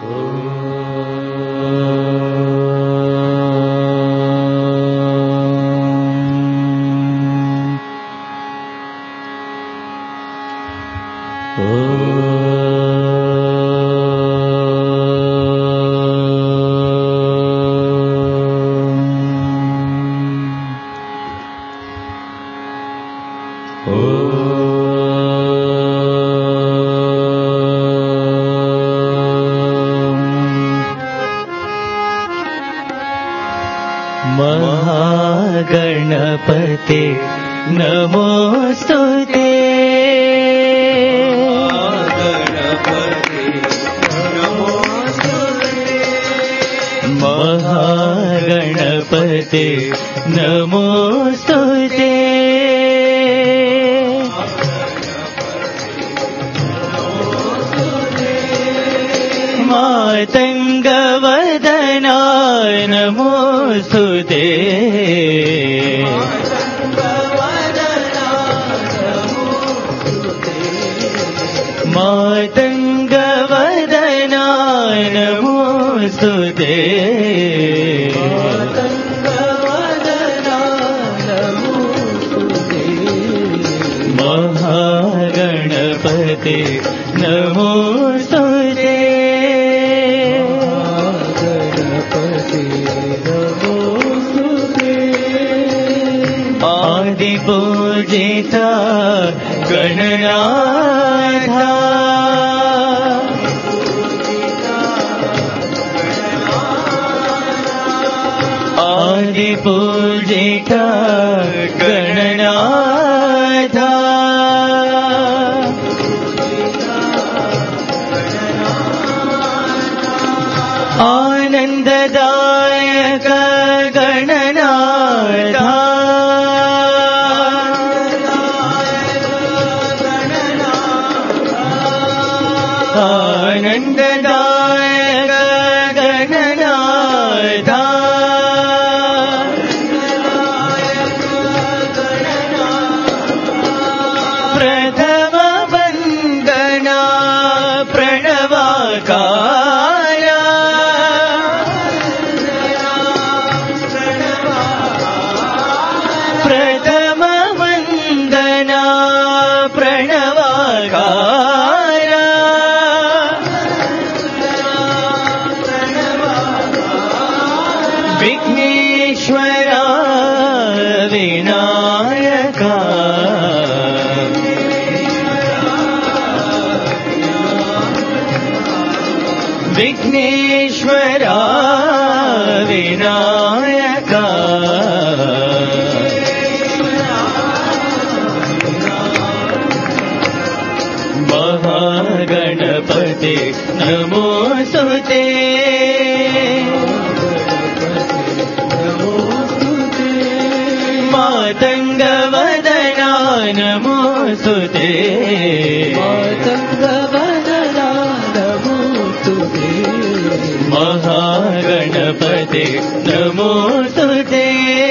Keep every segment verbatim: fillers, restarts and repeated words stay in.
महागणपते नमोस्तुते महागणपते नमोस्तुते मातङ्गवदना नमोस्तुते मातङ्गवदना नमोस्तुते महागणपते नमोस्तुते आदिपूजिता गणनाथा आदिपूजिता गणनाथा आनन्ददायक गणनाथा आनन्ददायक गणनाथा प्रथम वन्दना प्रणवाकार प्रथम वन्दना प्रणवाकार विघ्नेश्वरा विनायका विघ्नेश्वरा विनायका महागणपते नमोस्तुते मातङ्गवदना नमोस्तुते मातङ्गवदना नमोस्तुते महागणपते नमोस्तुते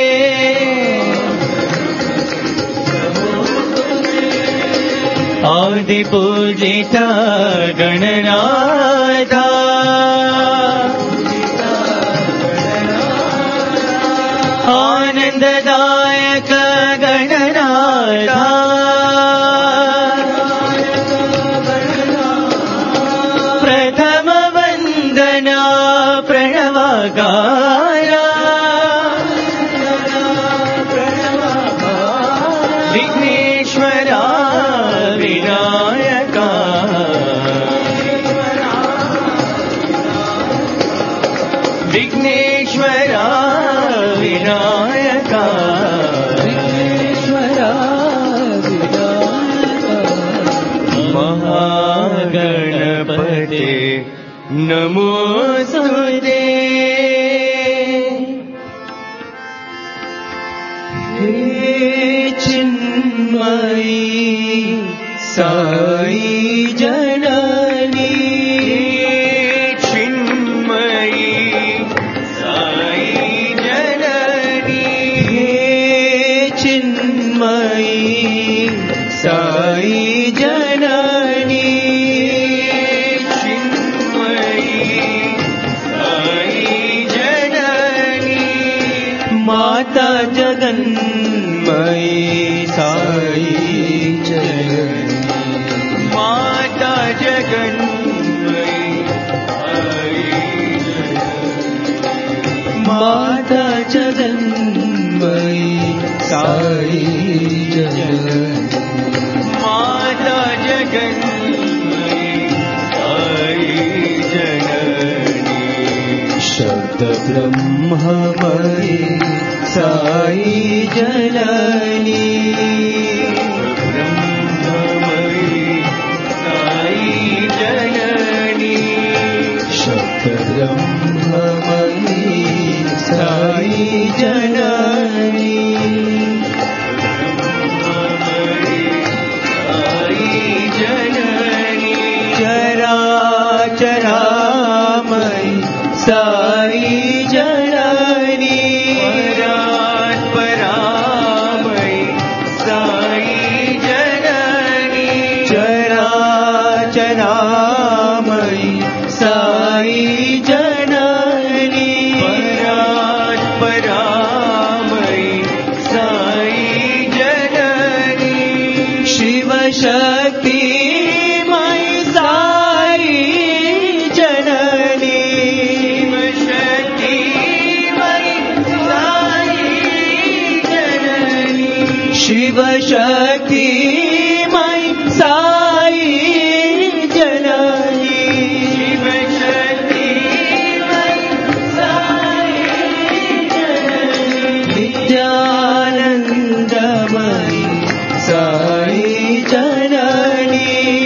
आदिपूजिता गणनाथा आनन्ददायक गणनाथा प्रथम वन्दना प्रणवाकार विघ्नेश्वरा विनायका विघ्नेश्वरा विनायका विघ्नेश्वरा विनायका महागणपते नमोस्तुते हे चिन्मयी साई जननी चिन्मयी साई जननी हे चिन्मयी साई जननी चिन्मयी माता जगन्मयी साई जननी माता जगन्मयी माता जगन्मयी साई जननी माता जगन्मयी साई जननी शब्द ब्रह्ममयी साई जननी ब्रह्ममयी साई जननी शब्द ब्रह्ममयी साई जननी चरामयी साई जननी परात् परामयी साई जननी चराचरामयी साई जननी परात् परामयी साई जननी शिवशक्ति शिव शक्ति मई साई जननी शिव शक्ति मई साई जननी नित्यानंदमयी साई जननी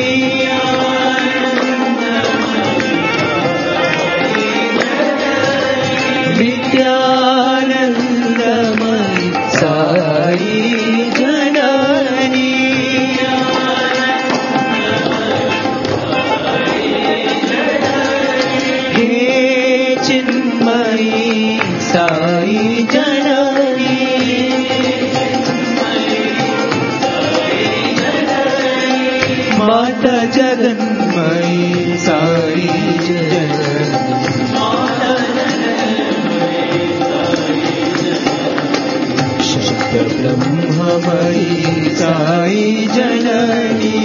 नित्यानंदमयी साई साई जननी माता जगन्मयी साई जननी शब्द ब्रह्ममयी साई जननी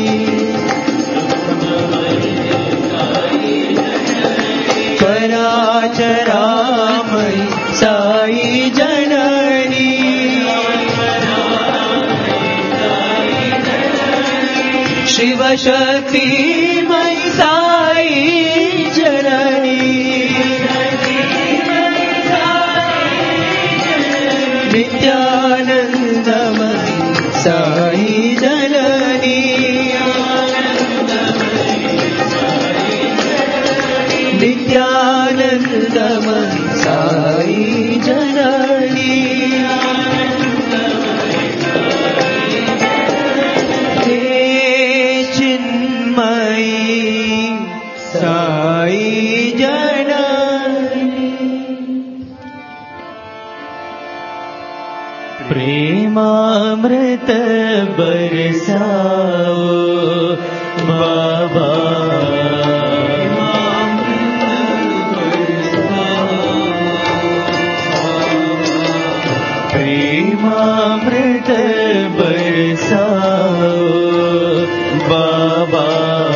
पराचरामयी साई जननी शिव शक्ति मई साई जननी नित्यानंदमयी साई जननी नित्यानंदमयी साई जननी हे चिन्मयी साई जननी प्रेमामृत बरसाओ बाबा प्रेमामृत बरसाओ बाबा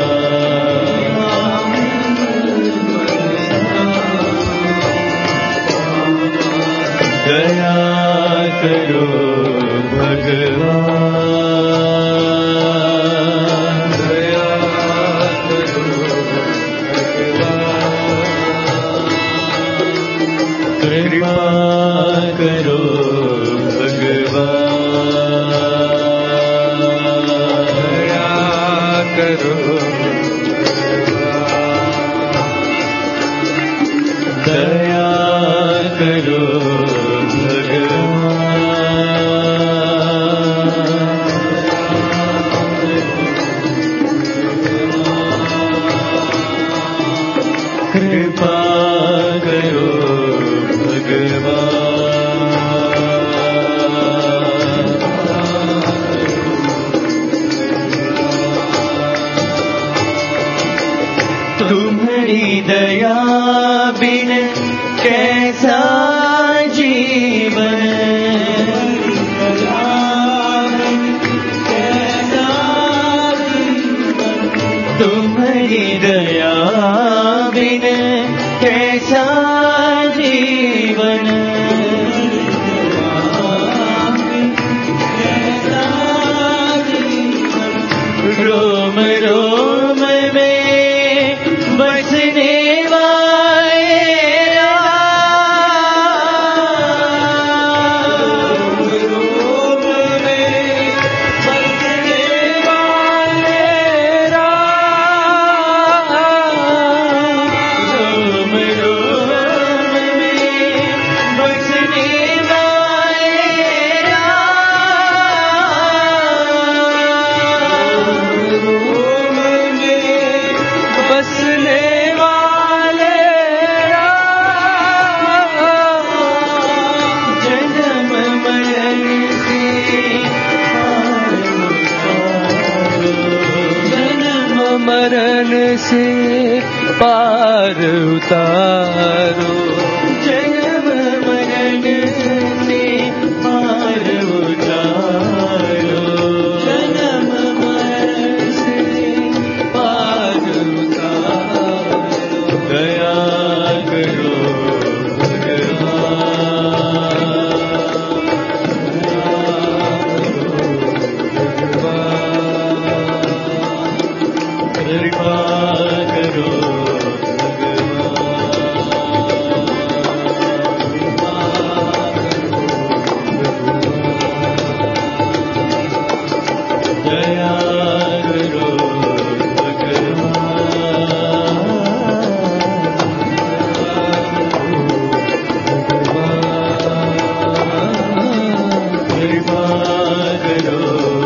दया करो भगवान दया करो भगवान कृपा करो दया करो भगवान कृपा करो तुम्हारी दया बिन कैसा जीवन तुम्हारी दया बिन कैसा जीवन, रोम रोम में बसने वाले राम, रोम में बसने वाले राम, रोम रोम में बसने वाले बसने वाले जन्म मरण से जन्म मरण से पार उतारो, जन्म मरण से पार उतारो, जन्म मरण से पार उतारो, दया करो कृपा करो दया करो कृपा करो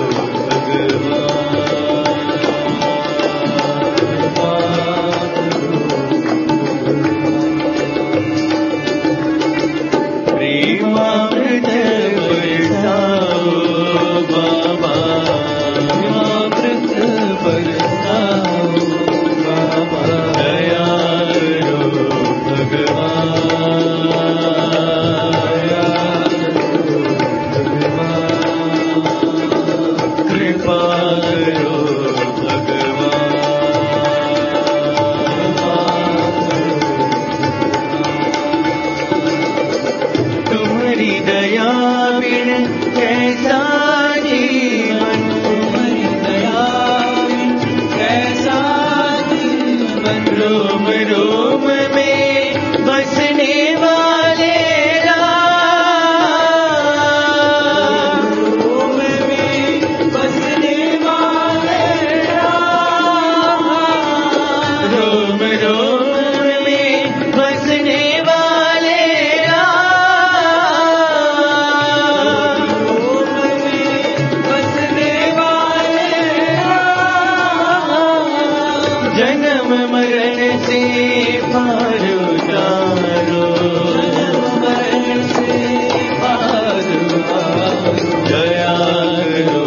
प्रेमामृत बरसाओ बाबा, प्रेमामृत बरसाओ बाबा, दया करो भगवान, कृपा करो तुम्हारी दया बिन कैसा जीवन, तुम्हारी दया बिन कैसा जीवन, रोम रोम में बसने वाले राम, रोम में बसने वाले राम, रोम रोम में बसने वाले जन्म मरण से पार उतारो, जन्म मरण से पार उतारो, दया करो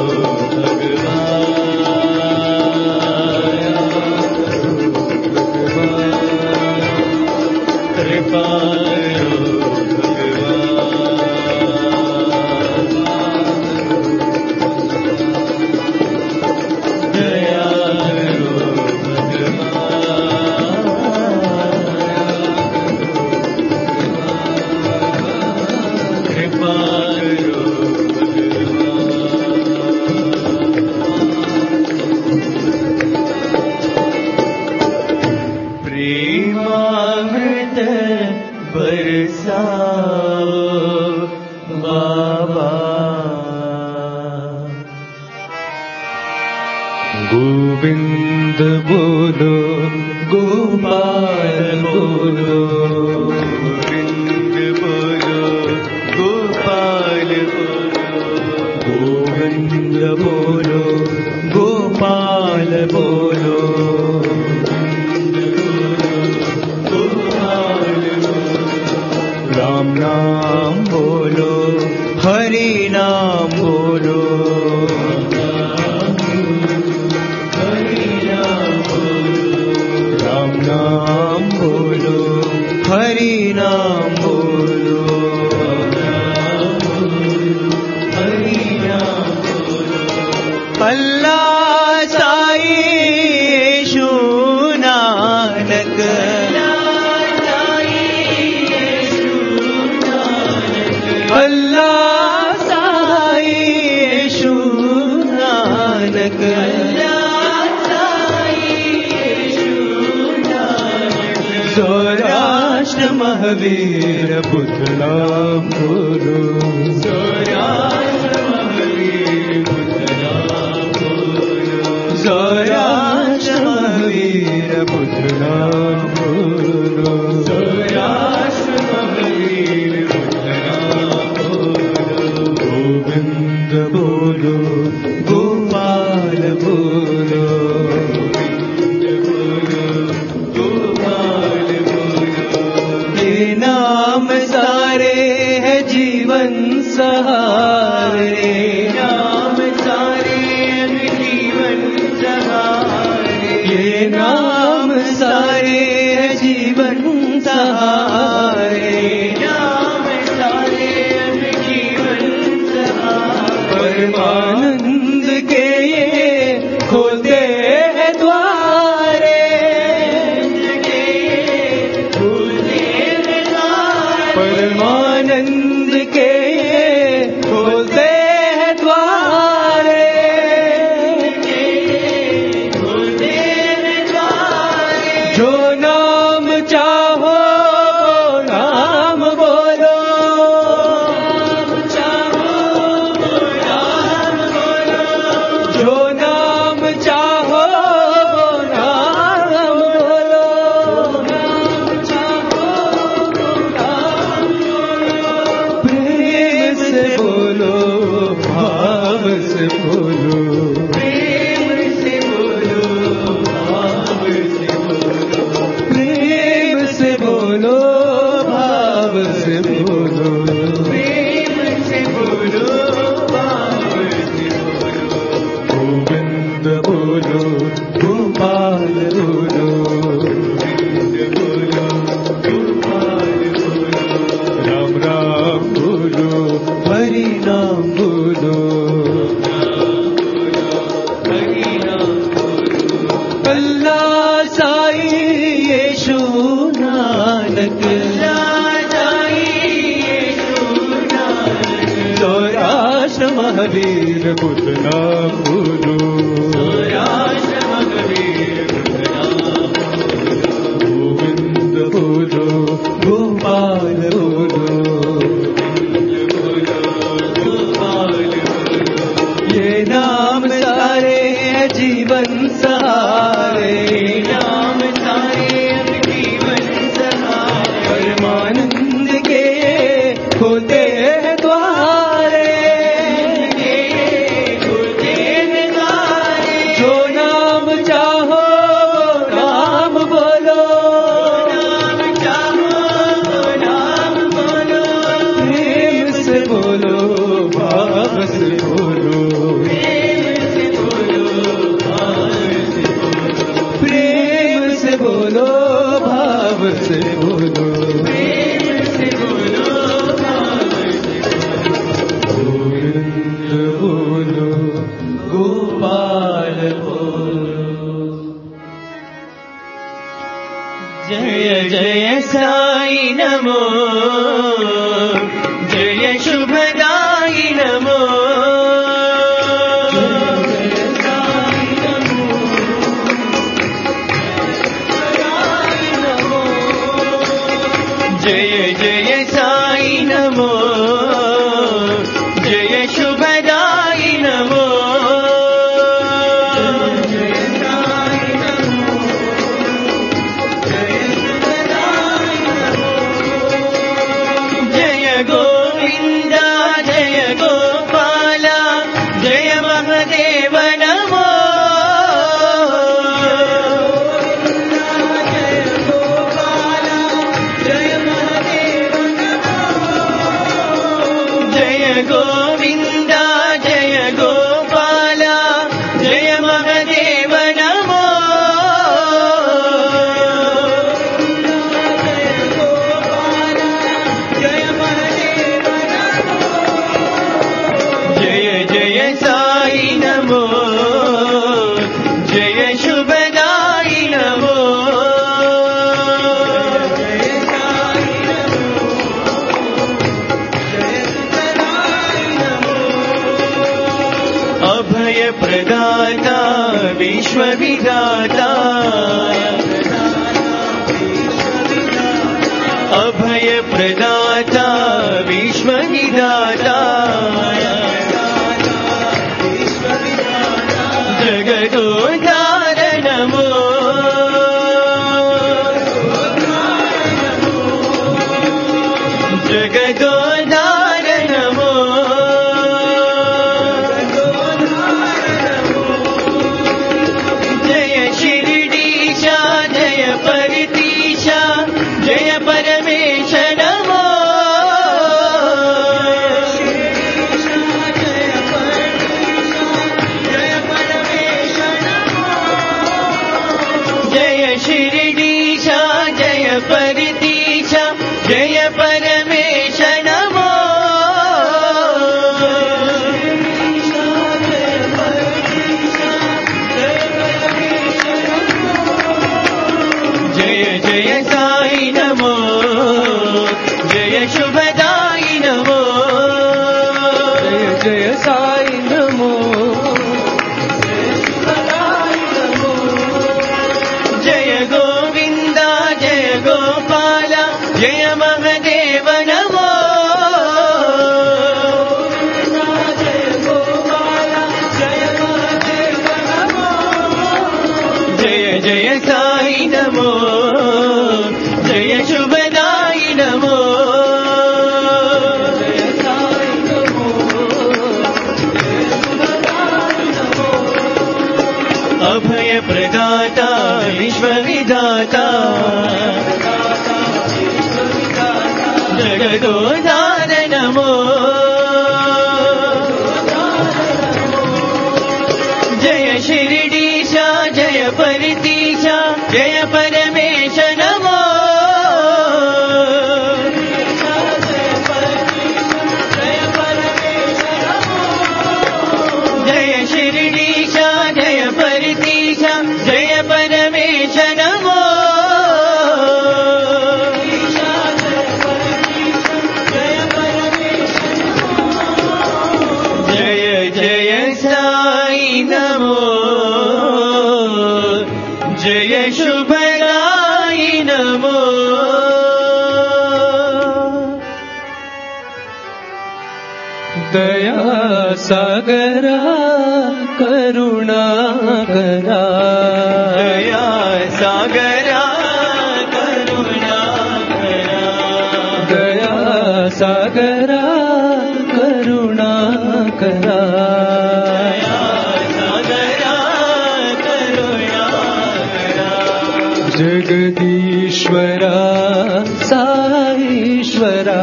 भगवान, कृपा करो भगवान, दया करो कृपा करो प्रेमामृत बरसाओ बाबा, गोविंद बोलो गोपाल बोलो, गोविंद बोलो गोपाल बोलो, गोविंद बोलो गोपाल बोलो, गोपाल बोलो, राम नाम बोलो हरि नाम बोलो, राम नाम बोलो हरि नाम बोलो, हरि नाम बोलो, अल्लाह साईं यीशु सौराष्ट्र महावीर बुद्ध नाम बोलो, सौराष्ट्र महावीर बुद्ध नाम बोलो, सौराष्ट्र महावीर बुद्ध नाम बोलो, सौराष्ट्र महावीर बुद्ध नाम बोलो, गोविंद बोलो, गोपाल बोलो, नाम सारे है जीवन सहारे, नाम सारे है जीवन सहारे, ये नाम सारे है जीवन सहारे, नाम सारे है जीवन सहारे, परमानंद के ये खोलते हैं द्वारे, परमानंद के खोलते हैं द्वारे, खोलते हैं द्वारे, जो नाम चाहो नाम बोलो, चाहो नाम बोलो, जो नाम चाहो नाम बोलो, नाम चाहो प्रेम से बोलो, भाव से बोलो, प्रेम से बोलो, भाव से बोलो, प्रेम से बोलो, भाव से बोलो, प्रेम से बोलो, भाव से बोलो, गोविंद बोलो, गोपाल बोलो, गोविंद बोलो, गोपाल बोलो, राम राम बोलो, हरि नाम बोलो, हरि नाम बोलो, अल्लाह साई यीशु नानक, अल्लाह साई यीशु नानक, सौराष्ट्र महावीर बुद्ध नाम बोलो, सौराष्ट्र महावीर बुद्ध नाम बोलो, गोविंद बोलो, गोपाल बोलो, ये नाम सारे है जीवन सहारे, नाम सारे है जीवन सहारे, परमानंद के खोलते हैं द्वारे, खोलते हैं द्वारे, जो नाम चाहो नाम बोलो, नाम चाहो नाम बोलो, प्रेम से बोलो, भाव से बोलो, प्रेम से बोलो, भाव से बोलो, प्रेम से बोलो, भाव से बोलो, गोविंद बोलो, गोपाल बोलो, जय जय साई नमो, जय शुभदाई नमो, जय जय साई नमो, जय शुभदाई नमो, जय साई नमो, जय शुभदाई नमो, जय गोविंद जय गोपाल जय महादेव नमो, गोविंद जय गोपाल जय महादेव नमो, जय जय साई नमो, जय शुभदाई नमो, अभय प्रदाता विश्व विधाता, విధాతా జగదోధారణము జగదోధారణము జయ శిరిడీశ జయ పరితీశ జయ పరమేశ నమో జయ శిరిడీశ జయ పరితీశ జయ పరమేశ నమో జయ జయ సాయి నమో జయ శుభదాయి నమో జయ జయ సాయి నమో జయ గోవింద జయ గోపాల జయ మహదేవ నమో జయ జయ సాయి నమో జయ శుభదాయి నమో అభయ ప్రదాత విశ్వ విధాత జగదోధారణమో జయ శిరిడీశ జయ పరితీశ జయ పరమేశ నమో జయ శిరిడీశ జయ పరితీశ జయ పరమేశ నమో జయ జయ సాయి నమో జయ శుభదాయి నమో దయా సాగరా కరుణాకరా దయా సాగరా కరుణాకరా దయా సాగరా కరుణాకరా సాగరా కరుణాకరా జగదీశ్వరా సాईश्वरा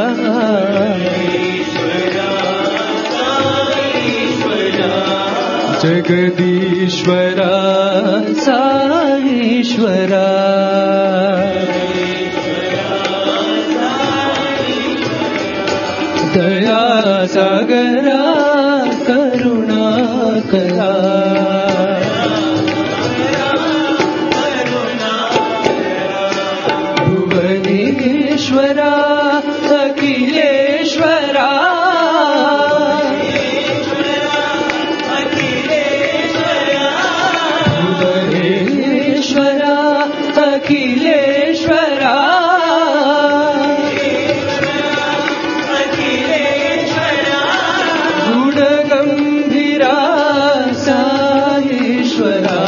जगदीश्वरा साईश्वरा दया सागरा करुणाकरा भुवनेश्वरा अखिलेश्वरा अखिलेश्वरा गुणगंभीरा साईश्वरा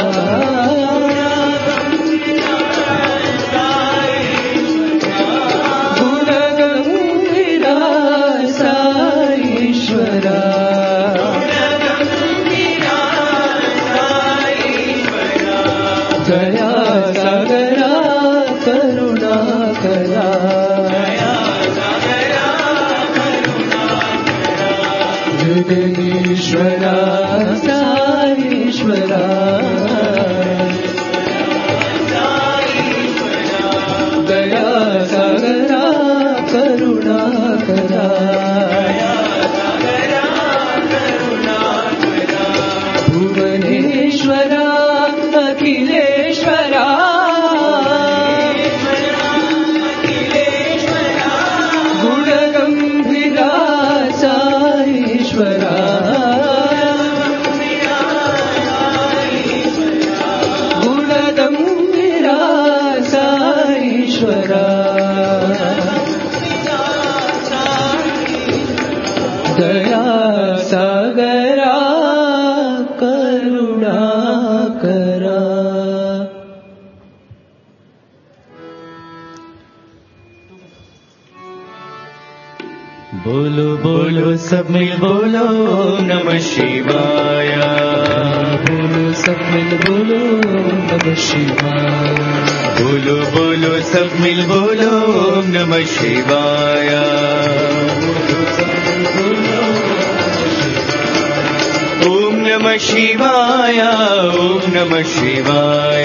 गुणगंभीरा साईश्वरा दया सागरा करुणाकरा जगदीश्वरा साईश्वरा दया सागरा करुणाकरा भुवनेश्वरा अखिलेश्वरा गुणगंभीरा साईश्वरा बोलो बोलो सब मिल बोलो नमः शिवाय। बोलो सब मिल बोलो नमः शिवाय। बोलो बोलो सब मिल बोलो नमः शिवाय। ओम नमः शिवाय ओम नमः शिवाय।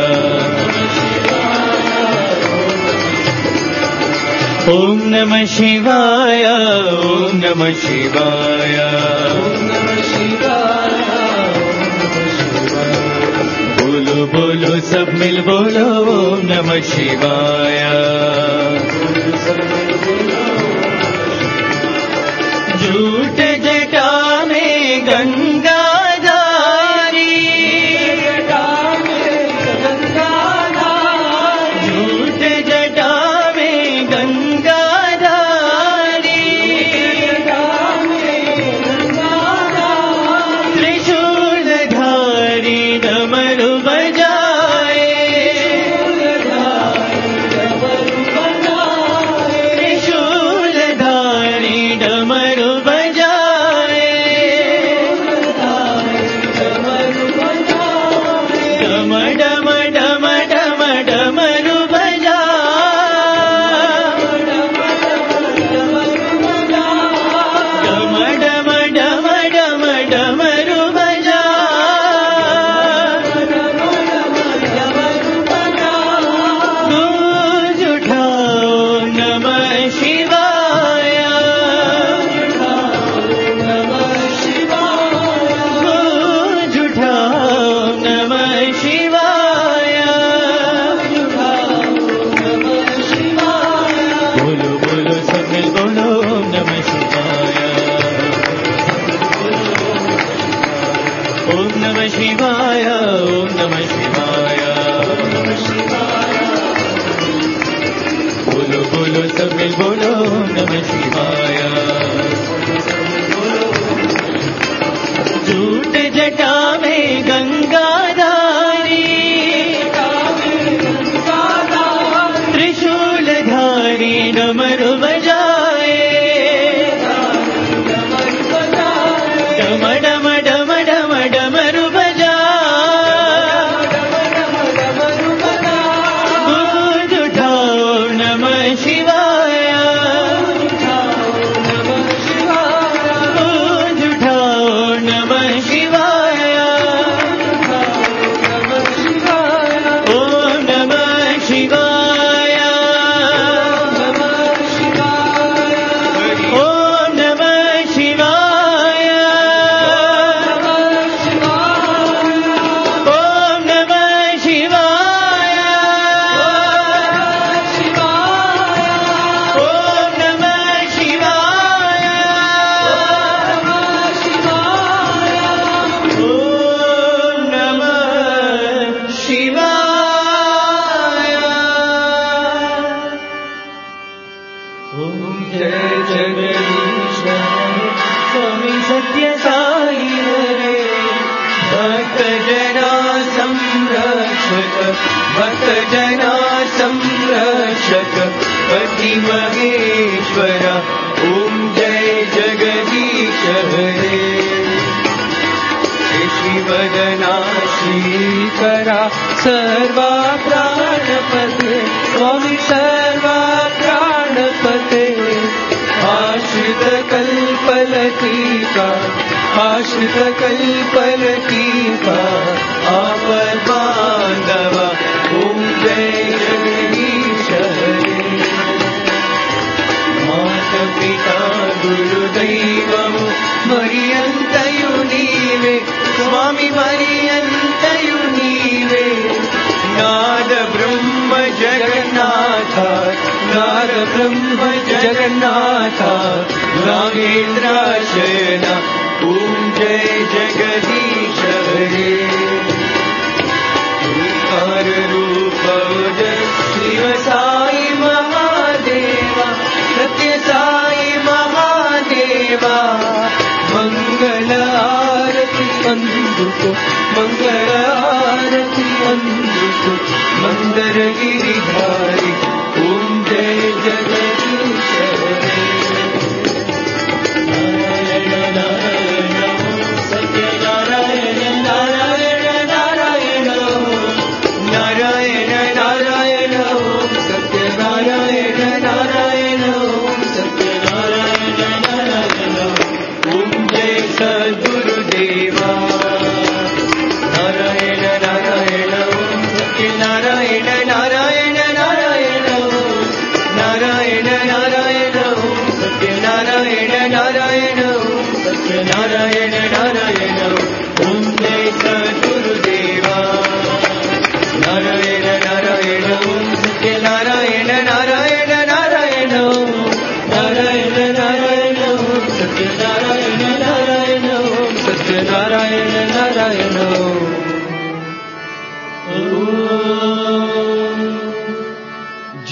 ओम नमः शिवाय ओम नमः शिवाय। बोलो बोलो सब मिल बोलो ओम नमः शिवाय। झूठ जटा में गंगाधारी, झूठ जटा में गंगाधारी, त्रिशूलधारी डमरू बजाए, त्रिशूलधारी डमरू बजाए, डम डम डम डम डमरू बजा, डम डम डम डम डमरू बजा, गूंज उठाओ नमः शिवाय, गूंज उठाओ नमः शिवाय। बोलो बोलो सब मिल बोलो ओम नमः शिवाय। ओम नमः शिवाय ओम नमः शिवाय। बोलो बोलो सब मिल बोलो ओम नमः शिवाय। झूठ जटा में गंगाधारी, त्रिशूलधारी डमरू बजाए, डम डम डम डम डमरू बजा, गूंज उठाओ नमः शिवाय, गूंज उठाओ नमः शिवाय। ओम नमः शिवाय ओम नमः शिवाय। ओम नमः शिवाय। ओम नमः शिवाय। ओम नमः शिवाय। ओम जय जगदीश स्वामी सत्य साई हरे, भक्त जना संरक्षक, भक्त जना संरक्षक, पति महेश्वर। ओम जय जगदीश हरे। शिवदना श्रीकरा सर्वा प्राणपते, स्वामी सर्वा प्राणपते। आश्रित कल्पलतीका, आश्रित कल्पलतीका, आपद बांधव। ओम जय जगदीश हरे। मात पिता गुरुदैवము మరియంతయు నీవే, స్వామి మరియంతయు నీవే। నాద బ్రహ్మ జగన్నాథ, నాద బ్రహ్మ జగన్నాథ, నాగేంద్ర శయన। ఓం జయ జగదీश हरे। ओंकार रूप शिव साई महादेवा, सत्य साई महादेवा। मंगल आरती अंदुको, मंगल आरती अंदुको, मंदर गिरिधारी। ओम जय जगदीश हरे।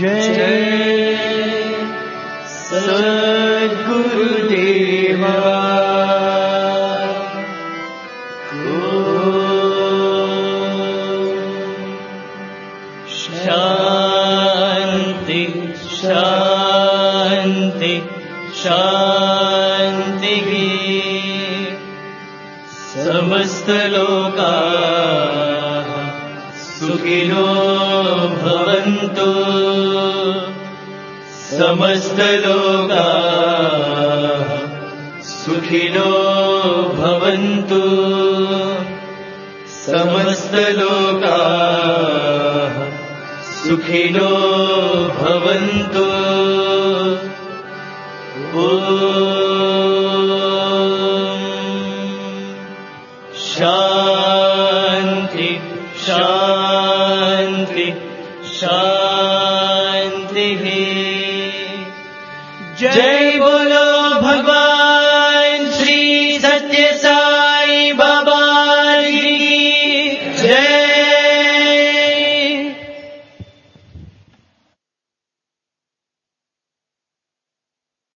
जय सद्गुरुदेवा शांति शांति शांति समस्त लोकाः सुखिनो भवन्तु समस्त लोकाः सुखिनो भवन्तु समस्त लोकाः सुखिनो भवन्तु ॐ शान्ति शान्ति शान्तिः जय बोलो भगवान